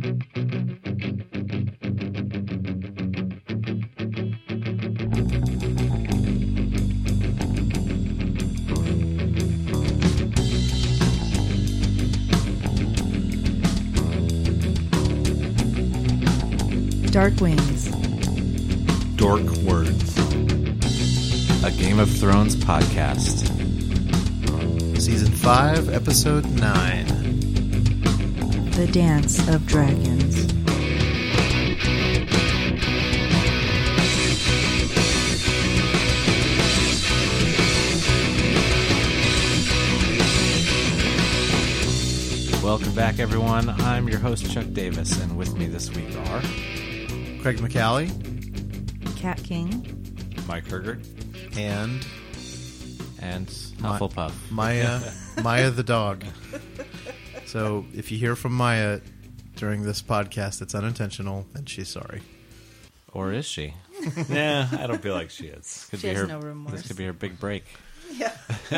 Dark Wings. Dork Words. A Game of Thrones podcast. Season 5, Episode 9. The Dance of Dragons. Welcome back, everyone. I'm your host, Chuck Davis, and with me this week are Craig McCallie Cat King. Mike Hergert and Hufflepuff. Maya the dog. So if you hear from Maya during this podcast, it's unintentional, and she's sorry. Or is she? Yeah, I don't feel like she is. She has no remorse. This could be her big break. Yeah.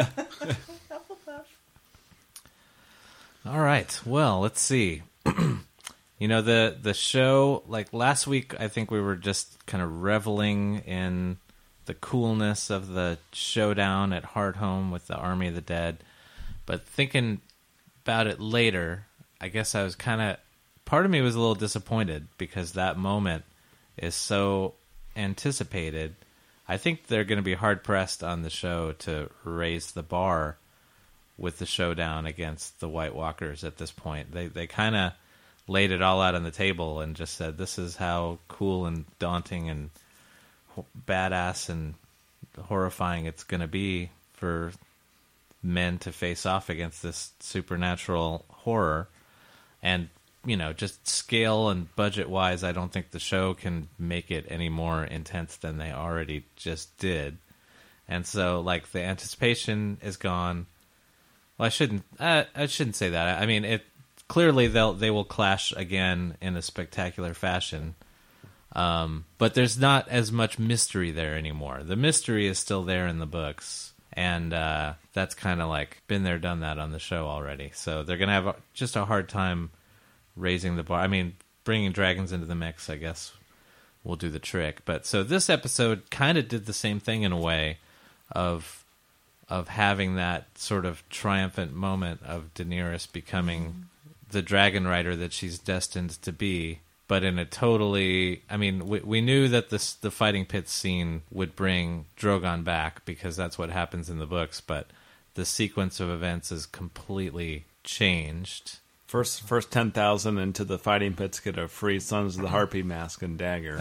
All right. Well, let's see. You know, the show, like last week, I think we were just kind of reveling in the coolness of the showdown at Hardhome with the Army of the Dead. But thinking about it later, I guess I was part of me was a little disappointed because that moment is so anticipated. I think they're going to be hard-pressed on the show to raise the bar with the showdown against the White Walkers at this point. They kind of laid it all out on the table and just said, this is how cool and daunting and badass and horrifying it's going to be for men to face off against this supernatural horror. And, you know, just scale and budget-wise, I don't think the show can make it any more intense than they already just did. And so, like, the anticipation is gone. Well, I shouldn't say that. I mean, clearly they will clash again in a spectacular fashion. But there's not as much mystery there anymore. The mystery is still there in the books, and that's kind of like been there, done that on the show already. So they're going to have just a hard time raising the bar. I mean, bringing dragons into the mix, I guess, will do the trick. But so this episode kind of did the same thing in a way of having that sort of triumphant moment of Daenerys becoming the dragon rider that she's destined to be, but in a totally... I mean, we knew that the fighting pit scene would bring Drogon back because that's what happens in the books, but the sequence of events is completely changed. First 10,000 into the fighting pits get a free Sons of the Harpy mask and dagger.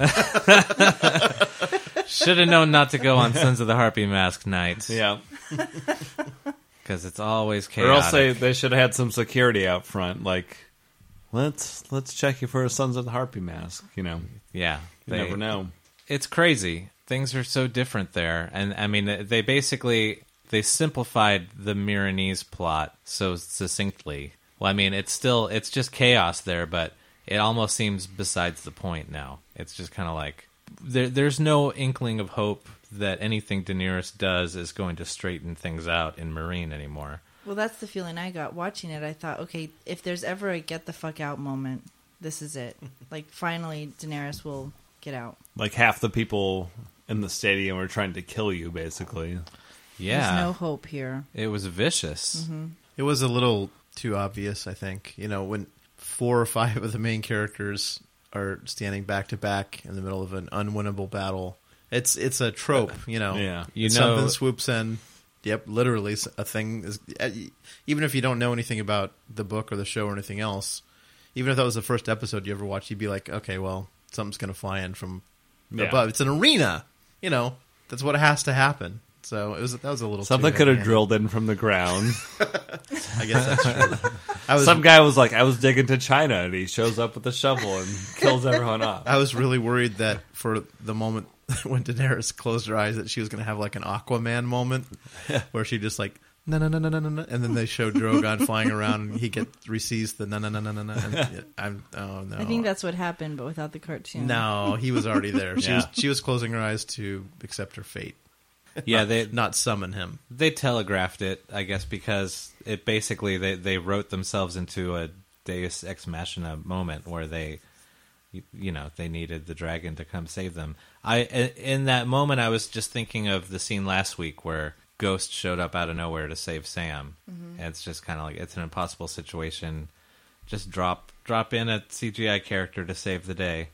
Should have known not to go on Sons of the Harpy mask night. Yeah. Because it's always chaotic. Or else they should have had some security out front, like, let's check you for a Sons of the Harpy mask, you know. Yeah. You never know. It's crazy. Things are so different there. And, I mean, they simplified the Myronese plot so succinctly. Well, I mean, it's just chaos there, but it almost seems besides the point now. It's just kind of like, there's no inkling of hope that anything Daenerys does is going to straighten things out in Meereen anymore. Well, that's the feeling I got watching it. I thought, okay, if there's ever a get the fuck out moment, this is it. Like, finally, Daenerys will get out. Like half the people in the stadium are trying to kill you, basically. Yeah. There's no hope here. It was vicious. Mm-hmm. It was a little too obvious, I think. You know, when 4 or 5 of the main characters are standing back to back in the middle of an unwinnable battle, it's a trope, you know. Yeah. Something swoops in. Yep, literally a thing is. Even if you don't know anything about the book or the show or anything else, even if that was the first episode you ever watched, you'd be like, okay, well, something's going to fly in from above. It's an arena, you know. That's what has to happen. So that was a little something could have drilled in from the ground. I guess that's true. Some guy was like, I was digging to China, and he shows up with a shovel and kills everyone off. I was really worried that for the moment when Daenerys closed her eyes that she was going to have like an Aquaman moment where she just like, no, and then they show Drogon flying around and he receives the no. Oh no. I think that's what happened, but without the cartoon. No, he was already there. She was closing her eyes to accept her fate. Yeah, they not summon him. They telegraphed it, I guess, because it basically they wrote themselves into a Deus Ex Machina moment where they needed the dragon to come save them. In that moment, I was just thinking of the scene last week where Ghost showed up out of nowhere to save Sam. And it's just kind of like, it's an impossible situation. Just drop in a CGI character to save the day.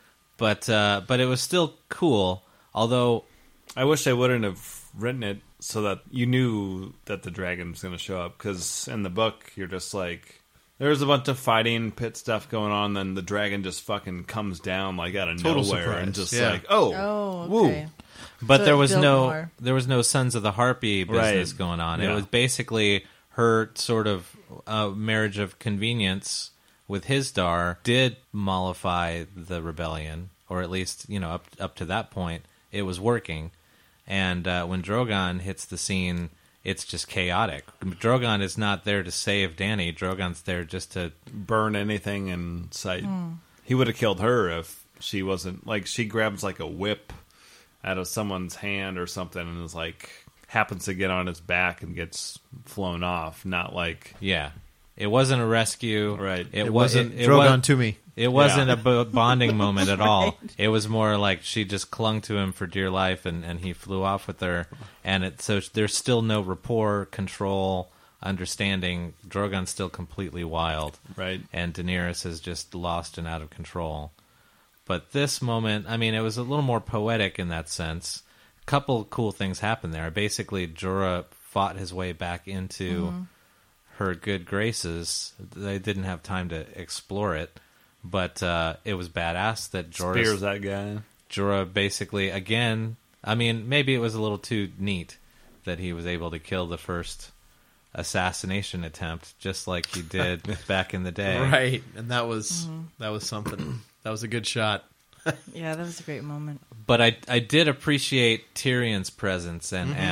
But it was still cool, although I wish they wouldn't have written it so that you knew that the dragon was going to show up, because in the book, you're just like, there's a bunch of fighting, pit stuff going on, then the dragon just fucking comes down like out of Total nowhere surprise, and just yeah. like, Oh, woo. okay. But So there it was built more. no Sons of the Harpy business Right. going on. Yeah. It was basically her sort of marriage of convenience with Hisdar did mollify the rebellion, or at least up to that point it was working. And when Drogon hits the scene, it's just chaotic. Drogon is not there to save Dany. Drogon's there just to burn anything in sight. He would have killed her if she wasn't, like, she grabs like a whip out of someone's hand or something and is like, happens to get on his back and gets flown off. Not like, yeah. It wasn't a rescue. Right. It wasn't Drogon to me. It wasn't a bonding moment at all. It was more like she just clung to him for dear life, and he flew off with her. And so there's still no rapport, control, understanding. Drogon's still completely wild. right. And Daenerys is just lost and out of control. But this moment, I mean, it was a little more poetic in that sense. A couple cool things happened there. Basically, Jorah fought his way back into her good graces. They didn't have time to explore it, but it was badass that Spears that guy. Jorah basically, again, I mean, maybe it was a little too neat that he was able to kill the first assassination attempt, just like he did back in the day. Right, and that was something. That was a good shot. Yeah, that was a great moment. But I did appreciate Tyrion's presence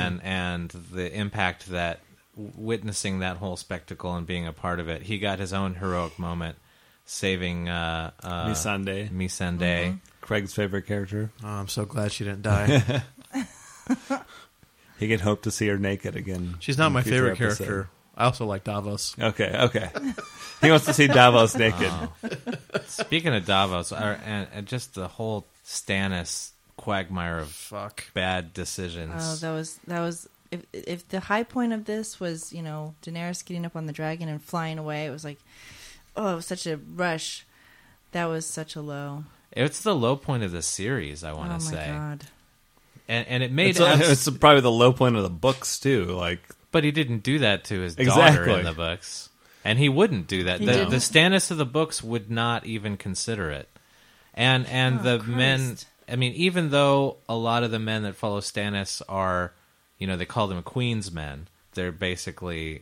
and the impact that witnessing that whole spectacle and being a part of it. He got his own heroic moment, saving Missandei. Missandei. Craig's favorite character. Oh, I'm so glad she didn't die. He can hope to see her naked again. She's not in my a future favorite episode. character. I also like Davos. Okay. He wants to see Davos naked. Speaking of Davos, and just the whole Stannis quagmire of Fuck. bad decisions. Oh, that was. If the high point of this was, Daenerys getting up on the dragon and flying away, it was like, oh, it was such a rush. That was such a low. It's the low point of the series, I want to Oh my say. God. And it made It's probably the low point of the books too. Like, but he didn't do that to his daughter Exactly. in the books. And he wouldn't do that. He The didn't. Stannis of the books would not even consider it. And Oh, the Christ. men, I mean, even though a lot of the men that follow Stannis are, they call them Queen's men. They're basically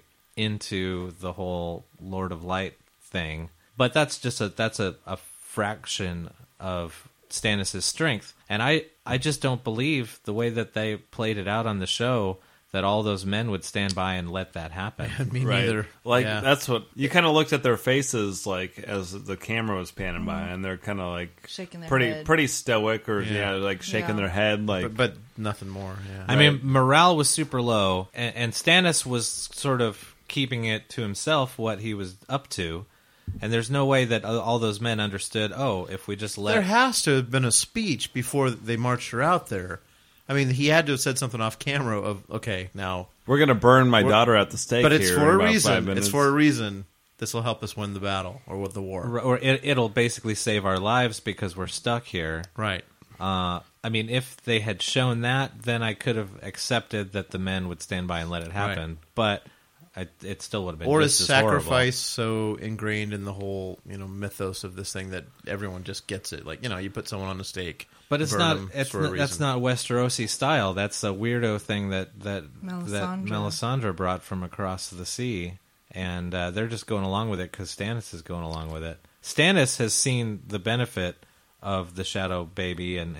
into the whole Lord of Light thing. But that's just a fraction of Stannis' strength. And I just don't believe the way that they played it out on the show that all those men would stand by and let that happen. Me right. neither. Like, Yeah. that's what you kind of looked at their faces, like, as the camera was panning by, and they're kind of like Shaking their pretty head. pretty stoic, or Yeah. like shaking Yeah. their head, like. but nothing more. Yeah. I mean, morale was super low, and Stannis was sort of keeping it to himself what he was up to. And there's no way that all those men understood, if we just let... There has to have been a speech before they marched her out there. I mean, he had to have said something off camera of, okay, now... We're gonna burn my daughter at the stake, But it's here for in a about 5 reason. minutes. It's for a reason. This will help us win the battle or with the war. Or it'll basically save our lives because we're stuck here. Right. I mean, if they had shown that, then I could have accepted that the men would stand by and let it happen. Right. But it still would have been Or just is as horrible. sacrifice so ingrained in the whole, mythos of this thing that everyone just gets it? Like, you put someone on a stake. But it's burn not. them It's for a not, that's reason. not Westerosi style. That's a weirdo thing that Melisandre. Melisandre brought from across the sea, and they're just going along with it because Stannis is going along with it. Stannis has seen the benefit of the Shadow Baby and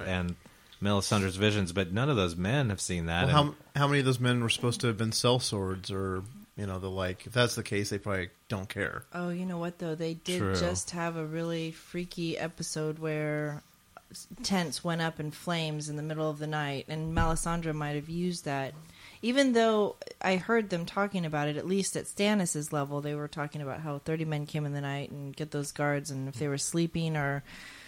Melisandre's visions, but none of those men have seen that. Well, and- how many of those men were supposed to have been sellswords or, the like? If that's the case, they probably don't care. Oh, you know what, though? They did True. just have a really freaky episode where tents went up in flames in the middle of the night, and Melisandre might have used that even though I heard them talking about it, at least at Stannis' level, they were talking about how 30 men came in the night and get those guards, and if they were sleeping or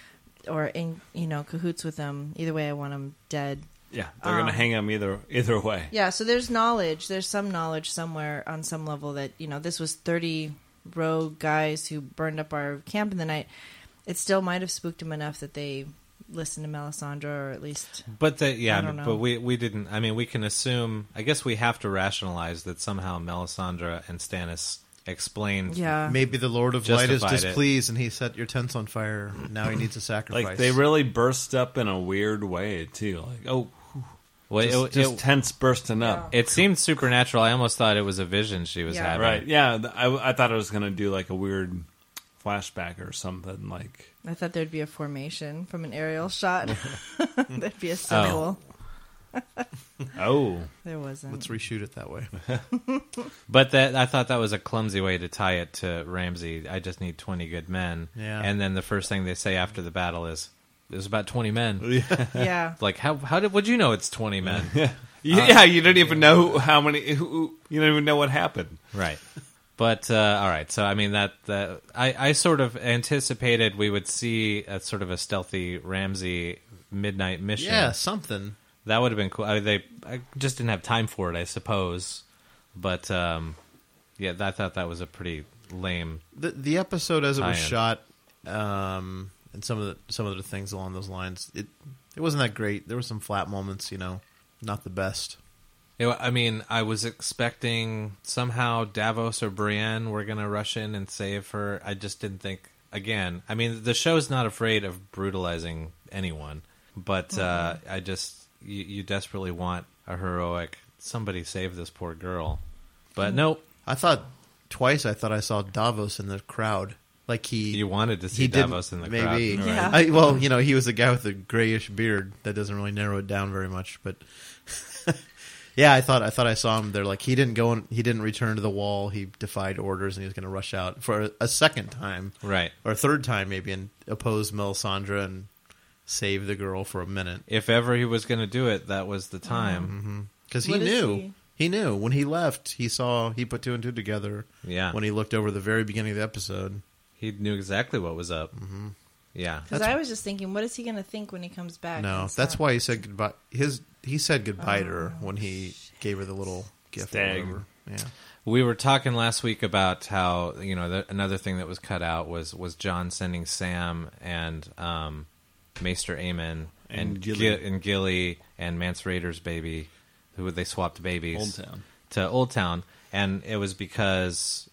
in cahoots with them, either way, I want them dead. Yeah, they're going to hang him either way. Yeah, so there's knowledge. There's some knowledge somewhere on some level that, this was 30 rogue guys who burned up our camp in the night. It still might have spooked them enough that they listened to Melisandre, or at least... But I don't know. but we didn't... I mean, we can assume... I guess we have to rationalize that somehow Melisandre and Stannis explained... Yeah. Maybe the Lord of Light is Justified it. displeased and he set your tents on fire. Now he needs a sacrifice. Like, they really burst up in a weird way, too. Like, Well, just tents bursting up. It seemed supernatural. I almost thought it was a vision she was having. Right, yeah. I thought it was going to do, like, a weird flashback or something, like... I thought there'd be a formation from an aerial shot. That'd be a symbol. Oh. There wasn't. Let's reshoot it that way. But I thought that was a clumsy way to tie it to Ramsay. I just need 20 good men. Yeah. And then the first thing they say after the battle is, there's about 20 men. Yeah. Like, would you know it's 20 men? Yeah, you don't even know how many... you don't even know what happened. Right. But, all right. So, I mean, I sort of anticipated we would see a sort of a stealthy Ramsay midnight mission. Yeah, something. That would have been cool. I just didn't have time for it, I suppose. But, yeah, I thought that was a pretty lame... The episode as it was tie-in. shot, and some of the things along those lines, it wasn't that great. There were some flat moments, not the best. I mean, I was expecting somehow Davos or Brienne were going to rush in and save her. I just didn't think... Again, I mean, the show's not afraid of brutalizing anyone. But I just... You desperately want a heroic... Somebody save this poor girl. But nope. I thought I saw Davos in the crowd. Like You wanted to see didn't- Davos in the maybe. crowd. Yeah. He was a guy with a grayish beard. That doesn't really narrow it down very much, but yeah, I thought I saw him there. Like he didn't return to the wall. He defied orders and he was going to rush out for a second time, Right. or a third time maybe, and oppose Melisandre and save the girl for a minute. If ever he was going to do it, that was the time. Because he What is knew. he? He knew when he left. He put two and two together. Yeah. When he looked over the very beginning of the episode. He knew exactly what was up. Yeah. Because I was just thinking, what is he going to think when he comes back? No, and that's stuff? why he said goodbye. He said goodbye to her when he gave her the little gift. Or Stag. whatever. Yeah. We were talking last week about how, another thing that was cut out was John sending Sam and Maester Aemon and Gilly and Mance Rayder's baby, who they swapped babies to Old Town. And it was because,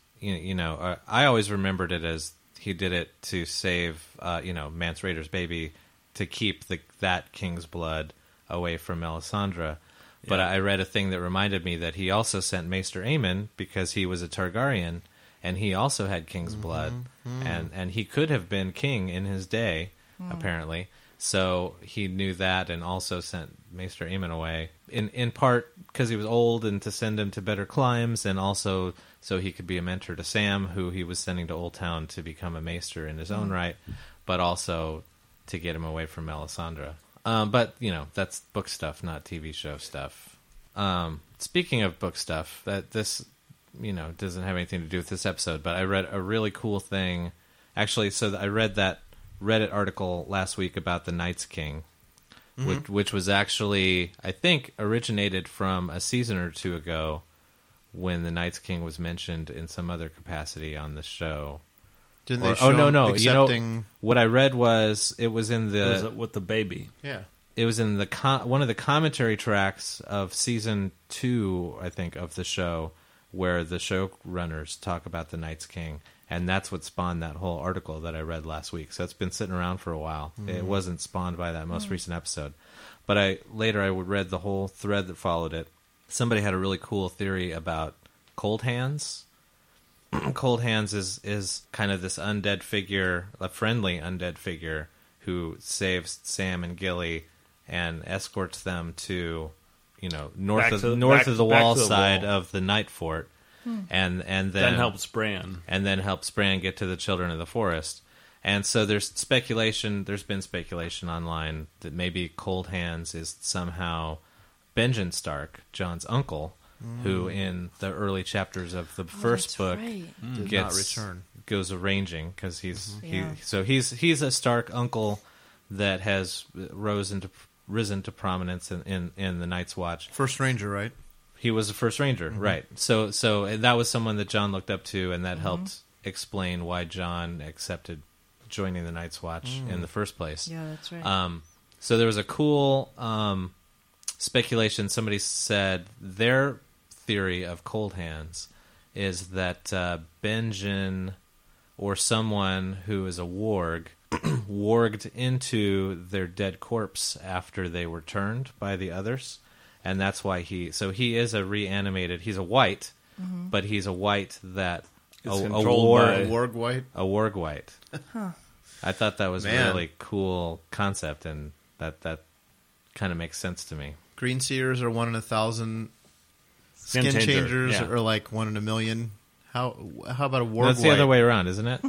I always remembered it as he did it to save, Mance Rayder's baby, to keep that king's blood away from Melisandre. But I read a thing that reminded me that he also sent Maester Aemon because he was a Targaryen, and he also had king's blood, and he could have been king in his day, apparently. So he knew that, and also sent Maester Aemon away, in part because he was old, and to send him to better climes, and also so he could be a mentor to Sam, who he was sending to Old Town to become a maester in his own right, but also to get him away from Melisandre. But, that's book stuff, not TV show stuff. Speaking of book stuff, this doesn't have anything to do with this episode, but I read a really cool thing. Actually, I read that Reddit article last week about the Night's King, which was actually, I think, originated from a season or two ago when the Night's King was mentioned in some other capacity on the show. Didn't they show him accepting... What I read was it was in Was it with the baby? Yeah. It was in one of the commentary tracks of season 2, I think, of the show, where the showrunners talk about the Night's King, and that's what spawned that whole article that I read last week. So it's been sitting around for a while. It wasn't spawned by that most recent episode, but I read the whole thread that followed it. Somebody had a really cool theory about Cold Hands. Cold Hands is kind of this undead figure, a friendly undead figure, who saves Sam and Gilly and escorts them to, north of the wall side of the Night Fort, and then helps Bran, get to the Children of the Forest. And so there's been speculation online that maybe Cold Hands is somehow Benjen Stark, Jon's uncle, who in the early chapters of the first book Did not return. goes arranging because he's Yeah. he's a Stark uncle that has risen to prominence in the Night's Watch. First Ranger, right? He was the first Ranger, right? So and that was someone that Jon looked up to, and that helped explain why Jon accepted joining the Night's Watch in the first place. Yeah, that's right. So there was a cool speculation. Somebody said their theory of Cold Hands is that Benjen or someone who is a warg warged into their dead corpse after they were turned by the others, and that's why he is a reanimated. He's a white, but he's a white that It's a controlled by- Warg White. a warg white. I thought that was a Man. really cool concept, and that kind of makes sense to me. Green Seers are 1 in 1,000. Skin changer, changers yeah. are like 1 in 1,000,000. How about a Warg That's White? the other way around, isn't it?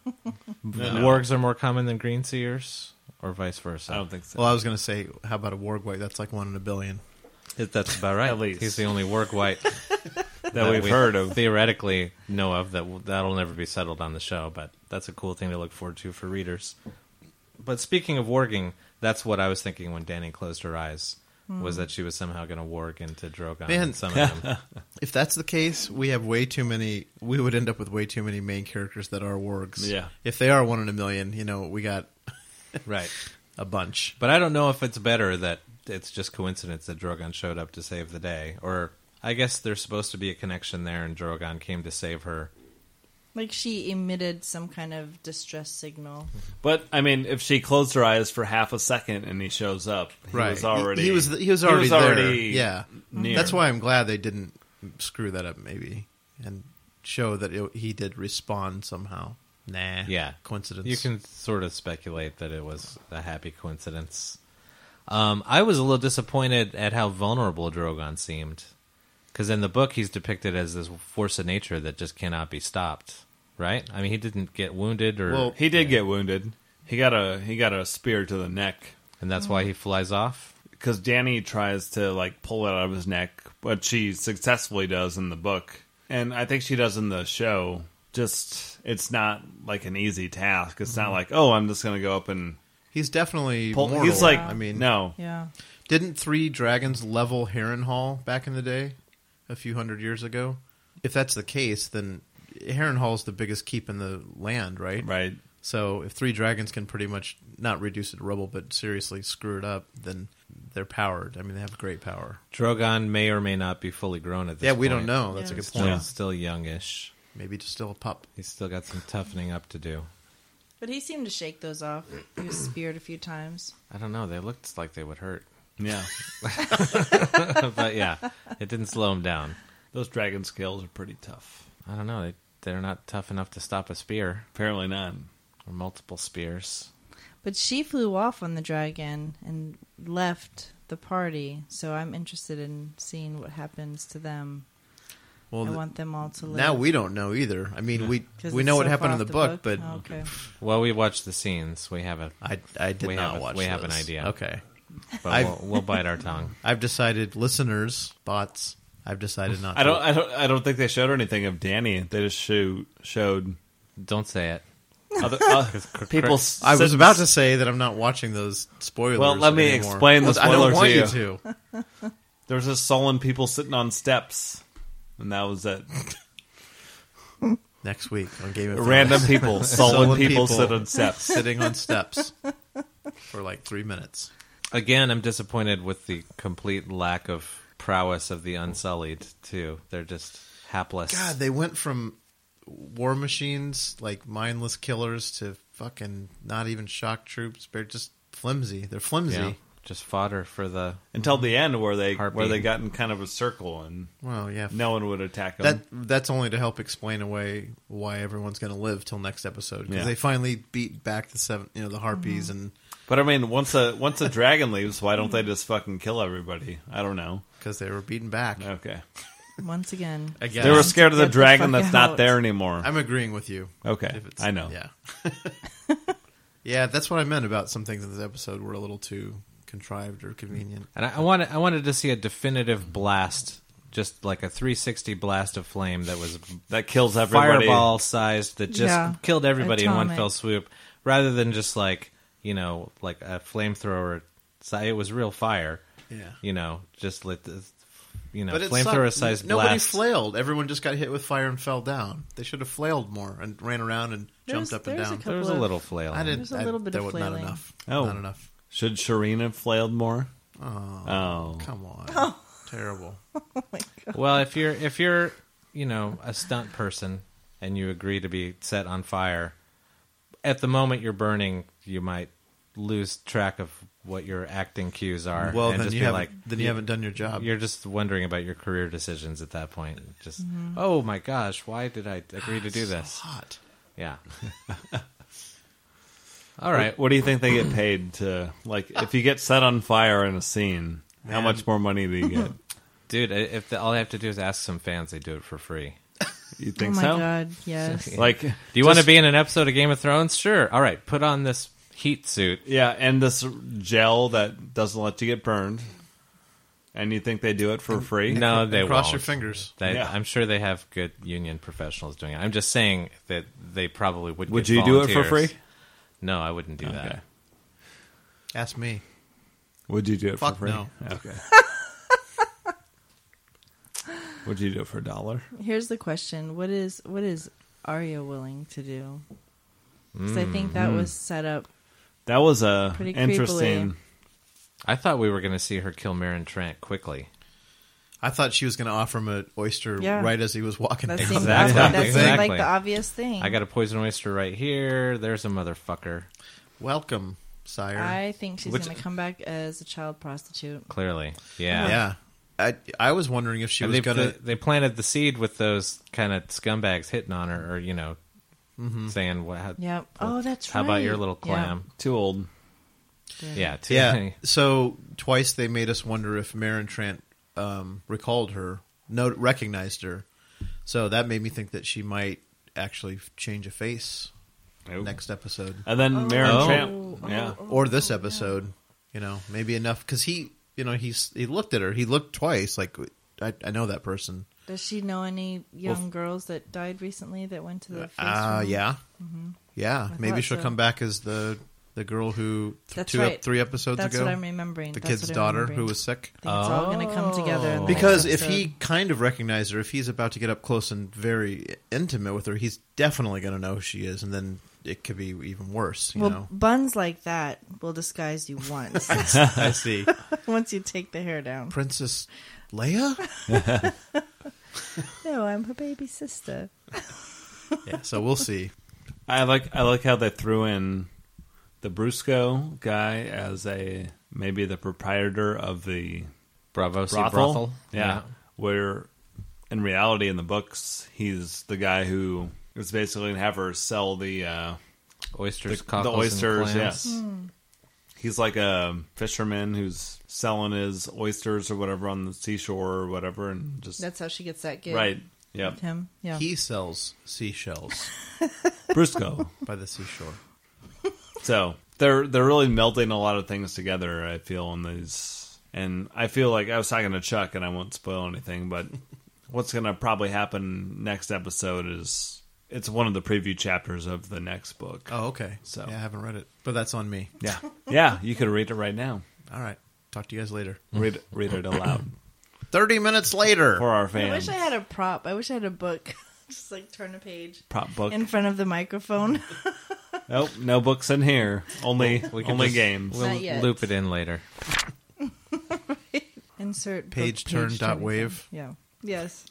No. Wargs are more common than green seers, or vice versa. I don't think so. Well, I was going to say, how about a Warg White? That's like 1 in 1,000,000,000. That's about right. At least. He's the only warg white that we've we heard of. theoretically know of that'll never be settled on the show, but that's a cool thing to look forward to for readers. But speaking of warging, that's what I was thinking when Dany closed her eyes, was that she was somehow going to warg into Drogon Man. and summon him. If that's the case, we have way too many. We would end up with way too many main characters that are wargs. Yeah. If they are 1 in 1,000,000, we got Right. a bunch. But I don't know if it's better that it's just coincidence that Drogon showed up to save the day, or I guess there's supposed to be a connection there, and Drogon came to save her. Like she emitted some kind of distress signal. But I mean, if she closed her eyes for half a second and he shows up, he was already He was already there. already Yeah. near. That's why I'm glad they didn't screw that up, maybe, and show that he did respond somehow. Nah. Yeah. Coincidence. You can sort of speculate that it was a happy coincidence. I was a little disappointed at how vulnerable Drogon seemed. Because in the book, he's depicted as this force of nature that just cannot be stopped, right? I mean, he didn't get wounded, or Well, He did get wounded. He got a spear to the neck and that's why he flies off. because Dany tries to like pull it out of his neck, but she successfully does in the book, and I think she does in the show. Just it's not like an easy task. It's not like, oh, I'm just gonna go up and He's definitely pull. mortal. He's like, I mean, no, Yeah. Didn't 3 dragons level Harrenhal back in the day, a few hundred years ago? If that's the case, then Harrenhal's the biggest keep in the land, right? right? So if 3 dragons can pretty much not reduce it to rubble, but seriously screw it up, then they're powered. I mean, they have great power. Drogon may or may not be fully grown at this Yeah, point. we don't know. That's Yeah, a good it's point. Yeah. Still youngish. Maybe just still a pup. He's still got some toughening up to do. But he seemed to shake those off. He was speared a few times. I don't know. They looked like they would hurt. Yeah, But yeah, it didn't slow him down. those dragon scales are pretty tough. I don't know. They're not tough enough to stop a spear Apparently not. or multiple spears. But she flew off on the dragon and left the party. So I'm interested in seeing what happens to them. Well, I want them all to live. now we don't know either. I mean, 'Cause we it's know what so happened far in the off book, but Oh, okay. Well, we watched the scenes. We have a, I did We not have- watch. we have an those. idea. Okay, but I've- we'll bite our tongue. I've decided, listeners, bots. I've decided not. I don't think they showed anything of Dany. They just showed Don't say it. other people. I was about to say that I'm not watching those spoilers. Well, let me anymore. explain the I don't spoilers want to you you. to. There was just sullen people sitting on steps, and that was it. Next week on Game of Thrones. Random people, sullen Sullen people people. sit on steps. sitting on steps for like 3 minutes. Again, I'm disappointed with the complete lack of prowess of the Unsullied, too. They're just hapless. God, they went from war machines, like mindless killers, to fucking not even shock troops. They're just flimsy. They're flimsy. Yeah, just fodder for the... Until the end, where they Heartbeat. got in kind of a circle, and Well, yeah. no one would attack them. That's only to help explain away why everyone's going to live till next episode, because Yeah. they finally beat back the harpies, and But I mean, once a dragon leaves, why don't they just fucking kill everybody? I don't know. because they were beaten back. Okay, Once again. Again, they were scared of the Get the dragon fuck that's not out. there anymore. I'm agreeing with you. Okay, If it's- I know. Yeah. Yeah, that's what I meant about some things in this episode were a little too contrived or convenient. And I wanted to see a definitive blast, just like a 360 blast of flame that kills everybody. Fireball sized that just killed everybody in one Atomic. fell swoop, rather than just like like a flamethrower. It was real fire. Yeah. Just lit the But it flamethrower sucked. sized Nobody blast. flailed. Everyone just got hit with fire and fell down. They should have flailed more and ran around and jumped up and there's a down. couple There was a of- little flail. I didn't. There's a little bit that of was flailing. not enough. Oh. Not enough. Should Shireen have flailed more? Oh, come on. Terrible. Well, if you're a stunt person and you agree to be set on fire, at the moment you're burning, you might lose track of what your acting cues are. Well, and then just you be haven't. like, Then you haven't done your job. You're just wondering about your career decisions at that point. Just, Mm-hmm. oh my gosh, why did I agree to do So this? hot. Yeah. All right. What do you think they get paid to, like, if you get set on fire in a scene, how much more money do you get? Dude, if all I have to do is ask some fans, they do it for free. You Oh think my so? god, yes. Like, Do you want to be in an episode of Game of Thrones? Sure. All right, put on this heat suit. yeah, and this gel that doesn't let you get burned. And you think they do it for free? No, they Cross won't. your fingers. Yeah. I'm sure they have good union professionals doing it. I'm just saying that they probably would. Would get you do it for volunteers. free? No, I wouldn't do Okay. that. Ask me. Would you do it Fuck for free? no. Okay. Would you do it for $1? Here's the question: What is Arya willing to do? Because I think that was set up. That was a Pretty interesting. creepily. I thought we were going to see her kill Meryn Trant quickly. I thought she was going to offer him an oyster Yeah. right as he was walking. That down. seemed, Exactly. that seemed Exactly. like the obvious thing. I got a poison oyster right here. There's a motherfucker. Welcome, sire. I think she's Which- going to come back as a child prostitute. Clearly, yeah. Yeah. I was wondering if she And was going to. they planted the seed with those kind of scumbags hitting on her, or saying, "What? Yep. Oh, that's How right. about your little Yeah. clam?" Too old. Yeah, too Yeah. many. So twice they made us wonder if Meryn Trant recalled her, recognized her. So that made me think that she might actually change a face Nope. next episode And then Meryn Oh. Trant. Yeah. or this episode. Maybe enough because he looked at her. He looked twice. Like I know that person. Does she know any young girls that died recently that went to the face room? Yeah, yeah. I Maybe thought she'll so. come back as the girl who That's 3 episodes That's ago. what I'm remembering. The That's kid's what I'm daughter remembering. who was sick. I think it's all going to come together. In the Because next if he episode. kind of recognized her, if he's about to get up close and very intimate with her, he's definitely going to know who she is, and then it could be even worse. You well, know, buns like that will disguise you once. I see. Once you take the hair down. Princess Leia. No, I'm her baby sister. Yeah, so we'll see. I like how they threw in the Brusco guy as maybe the proprietor of the Bravo brothel. Yeah. Yeah. Where in reality in the books he's the guy who was basically going to have her sell the Oysters, the cockles, oysters, and clams. yes. He's like a fisherman who's selling his oysters or whatever on the seashore or whatever, and just That's how she gets that gig. right. Yep. With him. Yeah. He sells seashells Brusco. by the seashore. So they're really melding a lot of things together. I feel in these, and I feel like I was talking to Chuck, and I won't spoil anything, but what's going to probably happen next episode is it's one of the preview chapters of the next book. Oh, okay. So- yeah, I haven't read it, but that's on me. Yeah, yeah, you could read it right now. All right. Talk to you guys later. Read it aloud 30 minutes later. for our I fans. wish I had a prop. I wish I had a book. Just like turn a page Prop book. in front of the microphone. Nope, no books in here. Only We can only just- games. We'll Not yet. loop it in later. Insert book Page turn dot turn wave. Yeah. Yes.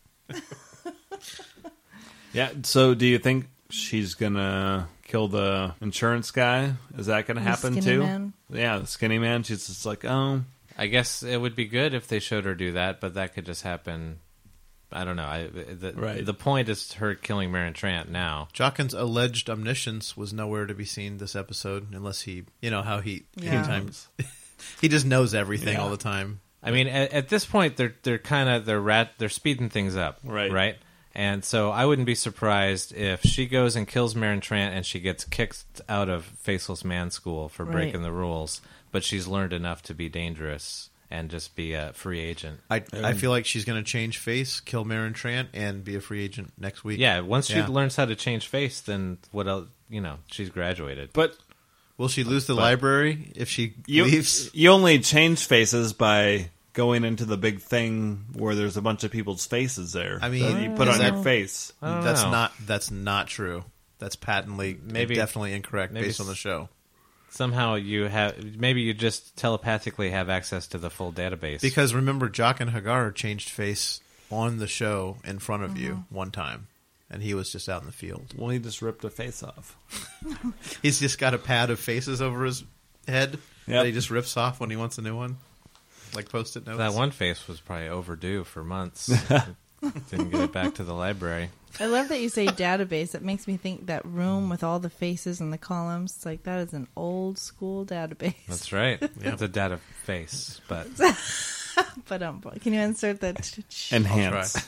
Yeah. So, do you think she's gonna kill the insurance guy? Is that gonna The happen skinny too? man? Yeah, the skinny man. She's just like, oh, I guess it would be good if they showed her do that, but that could just happen. I don't know. Right. The point is her killing Meryn Trant now. Jockin's alleged omniscience was nowhere to be seen this episode, unless he, how he Yeah. anytime he just knows everything Yeah. all the time. I mean, at this point, they're speeding things up, Right. Right, And so I wouldn't be surprised if she goes and kills Maren Trant and she gets kicked out of Faceless Man School for breaking the rules, but she's learned enough to be dangerous and just be a free agent. I feel like she's going to change face, kill Maren Trant, and be a free agent next week. Yeah, once she Yeah. learns how to change face, then what else? She's graduated. But Will she lose the library if she you leaves? you only change faces by going into the big thing where there's a bunch of people's faces there. I mean, that you put is on that- your face. I don't That's know. not true. That's patently definitely incorrect based on the show. Somehow maybe you just telepathically have access to the full database. Because remember, Jock and Hagar changed face on the show in front of you one time, and he was just out in the field. Well, he just ripped a face off. He's just got a pad of faces over his head Yep. that he just rips off when he wants a new one, like Post-it notes. that one face was probably overdue for months. Didn't get it back to the library. I love that you say database. It makes me think that room with all the faces and the columns. It's like that is an old school database. That's right. It's a data face, but But can you insert that? Enhance.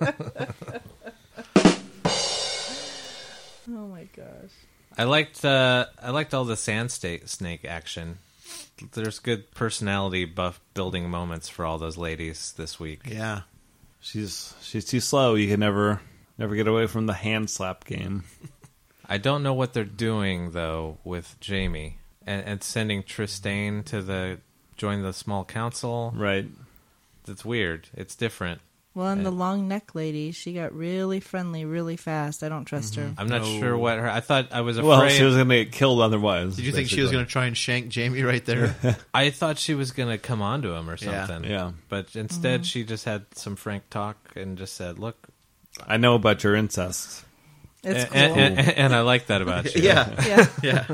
Oh my gosh. I liked all the sand snake action. There's good personality buff building moments for all those ladies this week. Yeah. She's too slow. You can never get away from the hand slap game. I don't know what they're doing though with Jamie and sending Tristane to join the small council. Right. That's weird. It's different. Well, and the long neck lady, she got really friendly really fast. I don't trust her. I'm not sure what I thought. I was afraid. Well, she was going to get killed otherwise. Did you think she was going to try and shank Jamie right there? I thought she was going to come onto him or Yeah. something. Yeah. But instead, she just had some frank talk and just said, "Look." I know about your incest. It's cool. And I like that about you. Yeah. yeah. Yeah.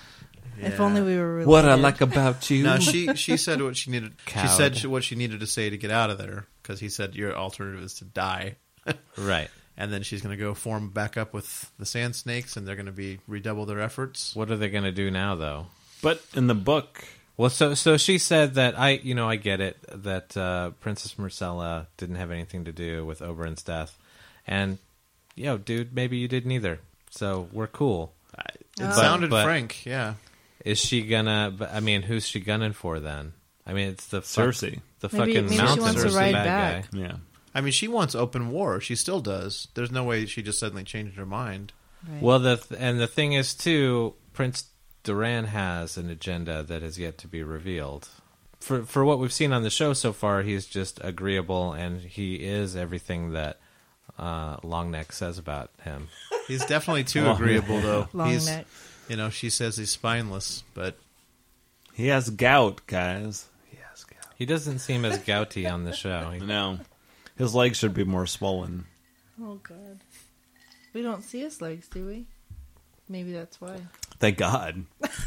If only we were related. What I like about you. No, she said what she needed. She Cowed. said what she needed to say to get out of there because he said your alternative is to die. Right. And then she's going to go form back up with the Sand Snakes, and they're going to redouble their efforts. What are they going to do now, though? But in the book, Well, so she said that I get it that Princess Marcella didn't have anything to do with Oberyn's death, and dude, maybe you didn't either. So we're cool. It sounded but- frank, yeah. Is she gonna? I mean, who's she gunning for then? I mean, it's the Cersei. the Maybe- fucking maybe she mountain. wants to Cersei ride bad back. guy. Yeah. I mean, she wants open war. She still does. There's no way she just suddenly changed her mind. Right. Well, the thing is too, Prince Doran has an agenda that has yet to be revealed. For what we've seen on the show so far, he's just agreeable, and he is everything that Longneck says about him. He's definitely too Long- agreeable, though. long He's, neck. she says he's spineless, but He has gout, guys. He has gout. He doesn't seem as gouty on the show. No. His legs should be more swollen. Oh god. We don't see his legs, do we? Maybe that's why. Thank God.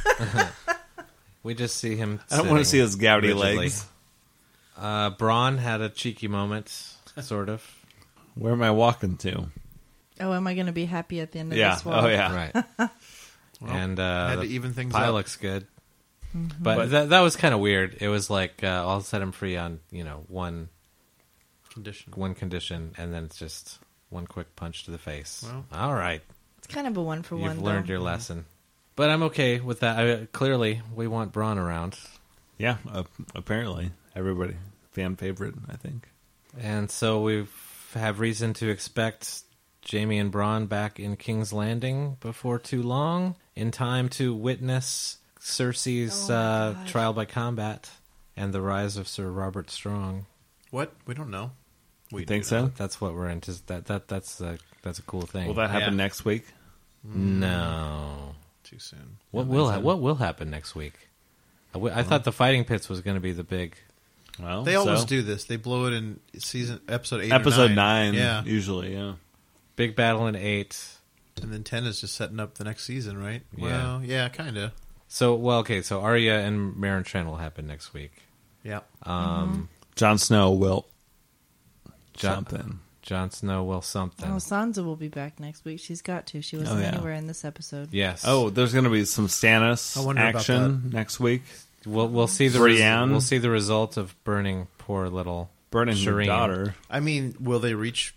We just see him. I don't want to see sitting his gouty rigidly. legs. Bronn had a cheeky moment, sort of. Where am I walking to? Oh, am I going to be happy at the end of Yeah. this wall? Oh, yeah. Right. And had to the even things pie up. looks good. Mm-hmm. But that was kind of weird. It was like I'll set him free on one condition, and then it's just one quick punch to the face. Well. All right, It's kind of a one for one. you've learned your lesson. But I'm okay with that. Clearly, we want Bronn around, Yeah, apparently. Everybody. Fan favorite, I think. and so we have reason to expect Jaime and Bronn back in King's Landing before too long, in time to witness Cersei's trial by combat and the rise of Sir Robert Strong. What? We don't know. You think so? That's what we're into. That's a cool thing. Will that happen Yeah. next week? No. Too soon. What will happen next week? I thought the fighting pits was going to be the big. Well, They always so. do this. They blow it in episode 8 or Episode 9. 9, Yeah. usually, yeah. Big battle in 8. And then 10 is just setting up the next season, right? Yeah. Well, yeah, kind of. So so Arya and Maren Trant will happen next week. Yeah. Jon Snow will Jon- something. Jon Snow will something. Oh, Sansa will be back next week. She's got to. She wasn't yeah. anywhere in this episode. Yes. Oh, there's going to be some Stannis I wonder about action next week. we'll see the Brienne. we'll see the result of burning poor little Burning her Shireen. daughter. I mean, will they reach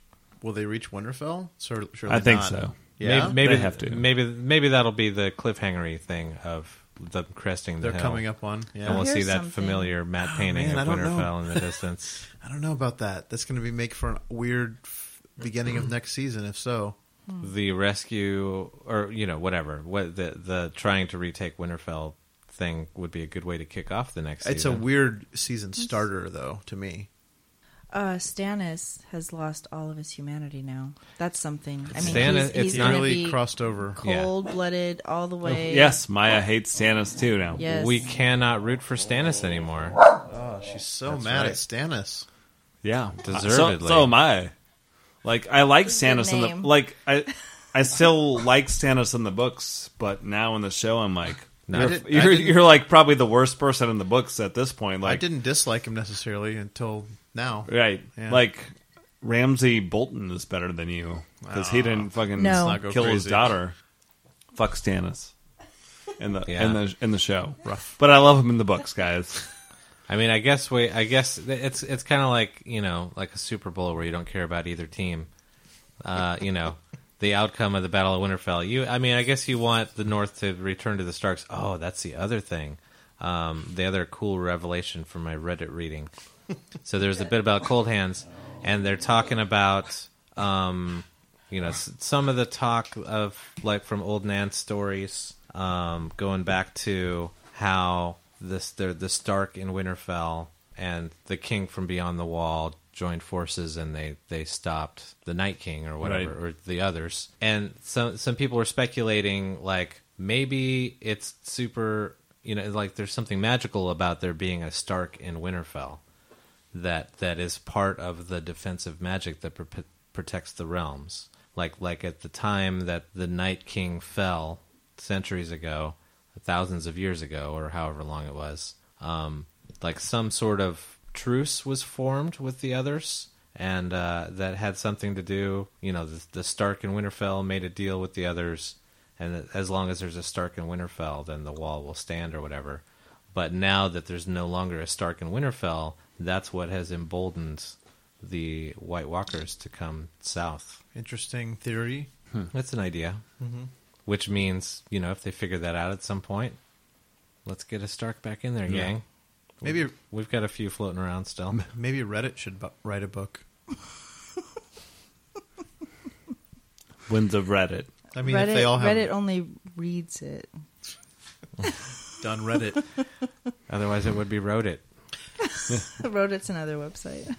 will they reach Winterfell? Surely I think not. so. Yeah, maybe They have to. Maybe that'll be the cliffhangery thing of them cresting the they're hill. coming up on. And Yeah, we'll see Here's that something. familiar matte painting man, I of don't know. Winterfell in the distance. I don't know about that. That's going to make for a weird beginning of next season. If so, The rescue, or whatever. What the trying to retake Winterfell thing would be a good way to kick off the next it's a season. weird season starter, though, to me. Stannis has lost all of his humanity now. That's something. I mean, Stannis- he's it's He not- going to really be crossed over. cold-blooded all the way. Yes, Maya hates Stannis too now. Yes. We cannot root for Stannis anymore. Oh, she's so That's mad right. at Stannis. Yeah, Deservedly. So am I. Like I like That's a Stannis good in the name. I still like Stannis in the books, but now in the show I'm like, No. I didn't- you're like probably the worst person in the books at this point. I Like, didn't dislike him necessarily until now. right? Yeah. Like Ramsay Bolton is better than you because he didn't fucking No. Let's not go kill his crazy. daughter. Fuck Stannis in the Yeah. in the show. Rough. But I love him in the books, guys. I mean, I guess it's kind of like like a Super Bowl where you don't care about either team. The outcome of the Battle of Winterfell. I guess you want the North to return to the Starks. Oh, that's the other thing. The other cool revelation from my Reddit reading. So there's a bit about Cold Hands, and they're talking about some of the talk of like from old Nan stories, going back to how the Stark in Winterfell and the King from Beyond the Wall joined forces, and they stopped the Night King or whatever, Right. or the others. And some people were speculating like maybe it's super, like there's something magical about there being a Stark in Winterfell that is part of the defensive magic that protects the realms. Like at the time that the Night King fell centuries ago, thousands of years ago, or however long it was, like some sort of truce was formed with the others, and that had something to do, the Stark in Winterfell made a deal with the others, and that as long as there's a Stark in Winterfell, then the wall will stand or whatever. But now that there's no longer a Stark in Winterfell, that's what has emboldened the White Walkers to come south. Interesting theory. That's an idea. Which means, if they figure that out at some point, let's get a Stark back in there, gang. Maybe We've got a few floating around still. maybe Reddit should write a book. Winds of Reddit. I mean, Reddit, if they all have Reddit only reads it. done Reddit, Otherwise, it would be Wrote It. Reddit's another website.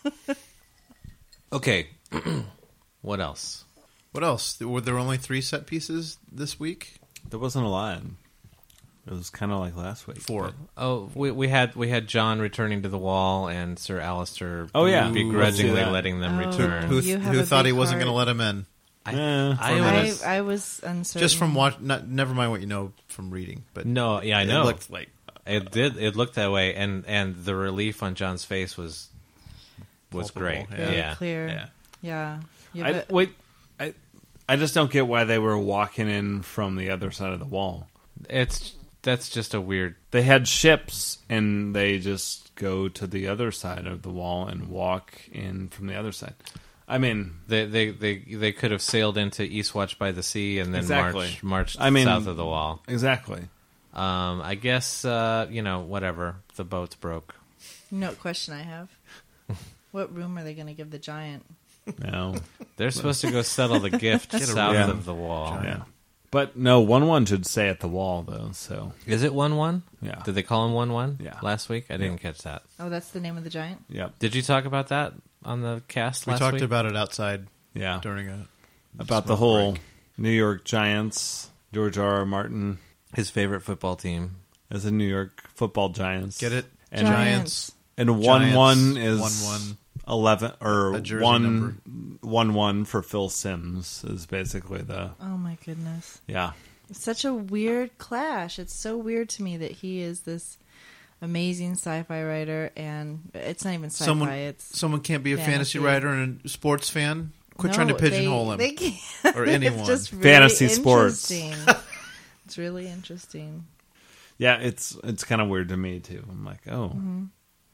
Okay. What else? what else? Were there only 3 set pieces this week? There wasn't a lot. It was kind of like last week. 4. Oh, we had John returning to the Wall and Sir Alistair Oh, yeah. begrudgingly Let's see that. letting them Oh. return. You have a Thought he big wasn't heart. going to let him in? I was uncertain. Just from watch, never mind what you know from reading, but No, yeah, I it know. looked like It did. It looked that way, and the relief on John's face was Palpable, great. yeah. very Yeah. clear. yeah. Yeah. Yeah, but- Wait, I just don't get why they were walking in from the other side of the wall. That's just a weird. They had ships, and they just go to the other side of the wall and walk in from the other side. I mean, They could have sailed into Eastwatch by the Sea and then Exactly. marched I mean- south of the Wall. exactly. I guess whatever. The boat's broke. question I have. What room are they going to give the giant? No, They're supposed to go settle the gift a south room. of the Wall. yeah, but no, 1-1 should stay at the wall though. So Is it 1-1? Yeah. Did they call him 1-1? Yeah. Last week, I didn't catch that. Oh, that's the name of the giant? yeah, Did you talk about that on the cast We last talked week? about it outside yeah, during a about the smoke whole break. New York Giants. George R.R. Martin his favorite football team. as a New York Football Giants. Get it? And Giants. And Giants, 1-1 is 1-1. 11 or A jersey number. 1-1 for Phil Simms is basically the Oh, my goodness. yeah. It's such a weird clash. It's so weird to me that he is this amazing sci-fi writer, and it's not even sci-fi. Someone can't be a fantasy fantasy. writer and a sports fan. Quit No, trying to pigeonhole him They can't. or anyone. It's just really Fantasy sports. interesting. It's really interesting. Yeah, it's kind of weird to me too. I'm like, oh,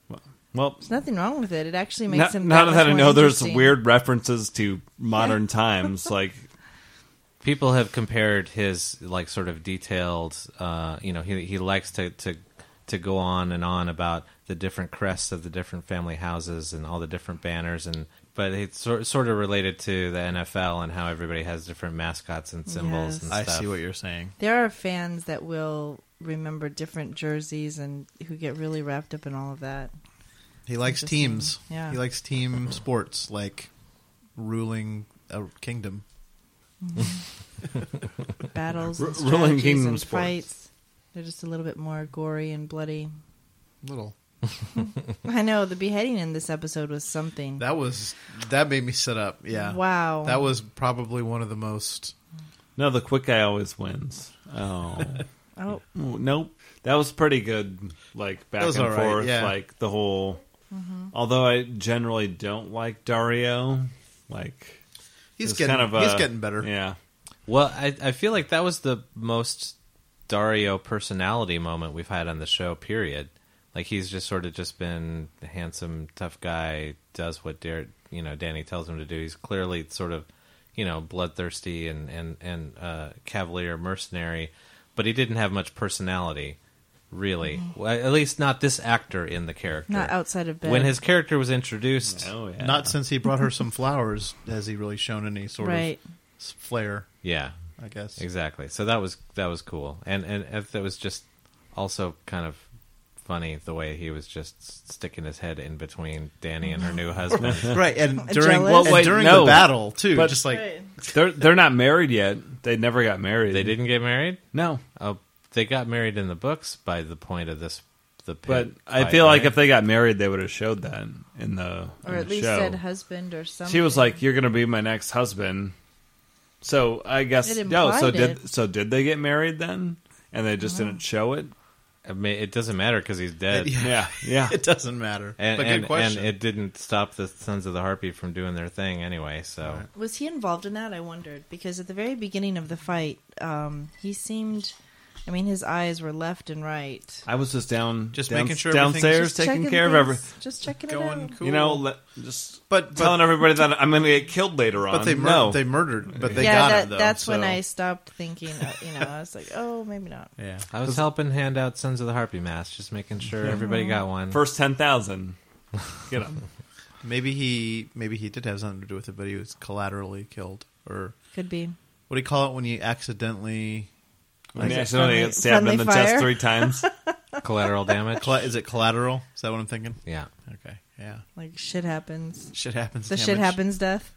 Well, There's nothing wrong with it. It actually makes him now that I much know more there's interesting. weird references to modern times, like People have compared his like sort of detailed. He likes to go on and on about the different crests of the different family houses and all the different banners, but it's sort of related to the NFL and how everybody has different mascots and symbols Yes. and I stuff. see what you're saying. There are fans that will remember different jerseys and who get really wrapped up in all of that. He likes Interesting. teams. Yeah. He likes team sports, like ruling a kingdom. Battles and Ruling strategies kingdom and sports. fights. They're just a little bit more gory and bloody. Little. I know the beheading in this episode was something. That made me sit up. Yeah. Wow. That was probably one of the most. no, the quick guy always wins. Oh. Oh, Ooh, nope. That was pretty good, like back That was and all right, forth, yeah. like the whole. Although I generally don't like Dario, like He's it's getting. kind of he's getting better. Yeah, Well, I feel like that was the most Dario personality moment we've had on the show, period. Like, he's just sort of just been a handsome, tough guy, does what Danny tells him to do. He's clearly sort of, bloodthirsty and cavalier mercenary, but he didn't have much personality, really. Well, at least not this actor in the character. not outside of bed. When his character was introduced, oh yeah, Not since he brought her some flowers has he really shown any sort right. of flair, yeah, I guess. exactly. So that was cool, and that was just also kind of funny the way he was just sticking his head in between Danny and her new husband. Right, and Jealous? during Well, and wait, during no. the battle too, But- just like Right. they're not married yet. They never got married. They didn't get married. No, Oh, they got married in the books by the point of the pit but I fight, feel like right? if they got married, they would have showed that in the Or in at the least show. said husband or something. She was like, "You're going to be my next husband." So I guess It no. So implied did they get married then? And they just didn't show it. I mean, it doesn't matter because he's dead. Yeah. it doesn't matter. And, but and, good question. and it didn't stop the Sons of the Harpy from doing their thing anyway. So Was he involved in that? I wondered. Because at the very beginning of the fight, he seemed... I mean, his eyes were left and right. I was just making sure downstairs everything's- taking checking care of things, everything. Just checking Going it out. cool. You know, just but telling everybody that I'm going to get killed later on. but they no. they murdered, but they yeah, got him though. that's when so- I stopped thinking. I was like, oh, maybe not. Yeah. I was helping hand out Sons of the Harpy masks, just making sure everybody got one. First 10,000. Get them. Maybe he did have something to do with it, but he was collaterally killed, or Could be. what do you call it when you accidentally? When you it accidentally friendly- get stabbed in the friendly chest fire? 3 times. Collateral damage. Is it collateral? Is that what I'm thinking? Yeah. Okay. Yeah. Like, shit happens. Shit happens. The damage. shit happens death.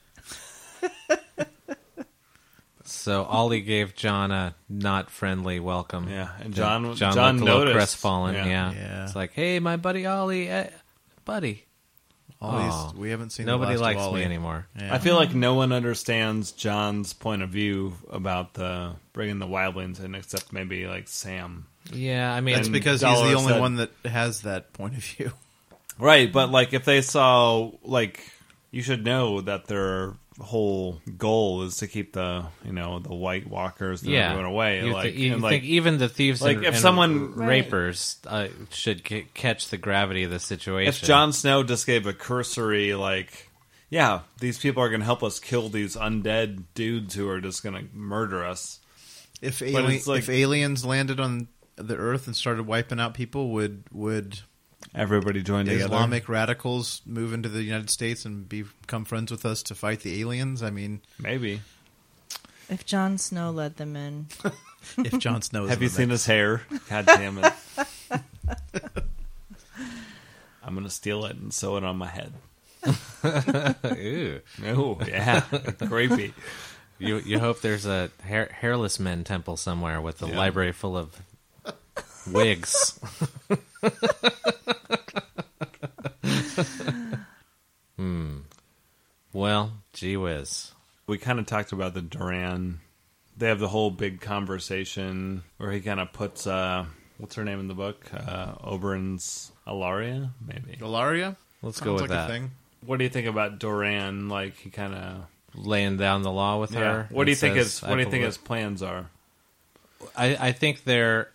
So Ollie gave John a not friendly welcome. Yeah, and John looked John a little noticed. crestfallen. Yeah. Yeah. It's like, hey, my buddy Ollie, buddy. Aw. We haven't seen. Nobody the last likes of me Ollie. anymore. Yeah. I feel like no one understands John's point of view about the bringing the wildlings in, except maybe like Sam. Yeah, I mean, It's And because he's the Dollar only said- one that has that point of view. Right, but like if they saw, like, you should know that their whole goal is to keep the the White Walkers and yeah. everyone away. You, Like, you and, think even the thieves like, and, if and someone- rapers should catch the gravity of the situation. if Jon Snow just gave a cursory like, yeah, these people are going to help us kill these undead dudes who are just going to murder us. If But it's like- if aliens landed on the Earth and started wiping out people, would Everybody join together. Islamic radicals move into the United States and become friends with us to fight the aliens? I mean, Maybe. If Jon Snow led them in. if Jon Snow is Have in you the seen mix. his hair? God damn it. I'm going to steal it and sew it on my head. Ew. Oh, yeah. Creepy. You hope there's a hairless men temple somewhere with a Yeah. library full of wigs. Well, gee whiz. We kind of talked about the Duran. They have the whole big conversation where he kind of puts, what's her name in the book? Oberyn's Alaria, maybe. Ilaria? Let's Sounds go with like that. A thing. What do you think about Duran? Like, he kind of... Laying down the law with her. What do you and think says, his What do you think believe- his plans are? I think they're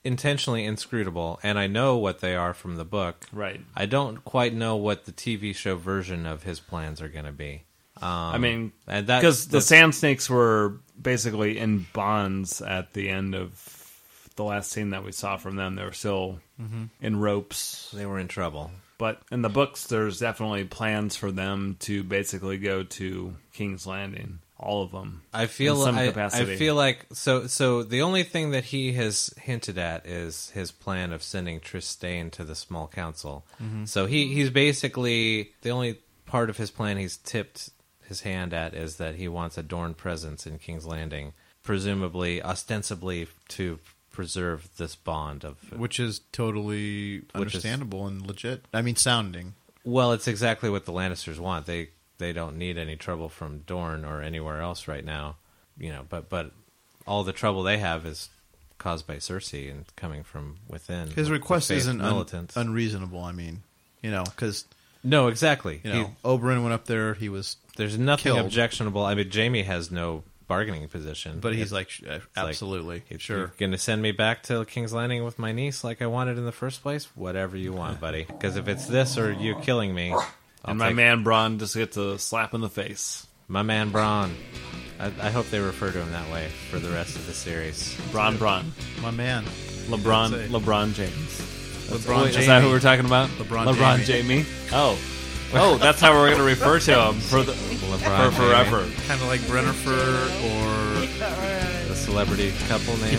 intentionally inscrutable, and I know what they are from the book. Right. I don't quite know what the TV show version of his plans are going to be. I mean, and because the Sand Snakes were basically in bonds at the end of the last scene that we saw from them. They were still in ropes. they were in trouble. But in the books, there's definitely plans for them to basically go to King's Landing. All of them. I feel in some I capacity. feel like so the only thing that he has hinted at is his plan of sending Trystane to the small council. So he's basically the only part of his plan he's tipped his hand at is that he wants a Dorne presence in King's Landing, presumably ostensibly to preserve this bond of Which is totally understandable and legit. I mean, sounding. Well, it's exactly what the Lannisters want. They don't need any trouble from Dorne or anywhere else right now, but all the trouble they have is caused by Cersei and coming from within. His request the faith isn't militants. unreasonable. I mean, because No, exactly. Oberyn went up there. He was, There's nothing killed. objectionable. I mean, Jaime has no bargaining position, but he's like, absolutely, If sure. you're going to send me back to King's Landing with my niece like I wanted in the first place, whatever you want, buddy. Because if it's this or you killing me, And my man Bronn just gets a slap in the face. my man Bronn. I hope they refer to him that way for the rest of the series. Bronn. My man, LeBron James. LeBron Is that who we're talking about? LeBron Jamie. Oh, that's how we're going to refer to him for LeBron for forever. kind of like Brennifer or The celebrity couple name.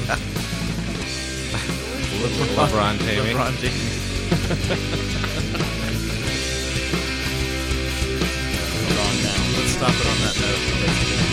LeBron Jamie. LeBron Jamie. Let's stop it on that note.